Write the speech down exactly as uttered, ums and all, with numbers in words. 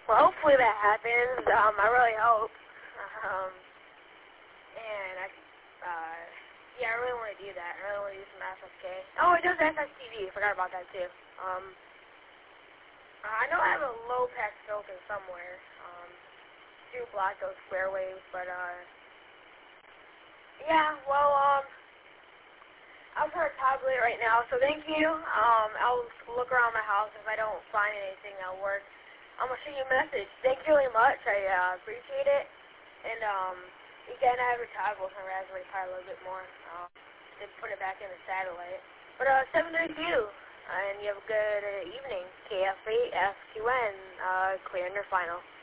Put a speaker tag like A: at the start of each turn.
A: Well, hopefully that happens. Um, I really hope. Um, and I, uh, yeah, I really want to do that. I really want to do some S S K. Oh, it does S S T V. Forgot about that too. Um, I know I have a low pass filter somewhere um, to block those square waves, but uh, yeah. Well, um, I'm for a tablet right now, so thank you. Um, I'll look around my house. If I don't find anything that'll work, I'm gonna shoot you a message. Thank you really much. I uh, appreciate it. And um, again, I have a toggle for Raspberry Pi a little bit more. Um, to put it back in the satellite. But uh, seven to you, and you have a good uh, evening. K F eight F Q N, uh, clear in your final.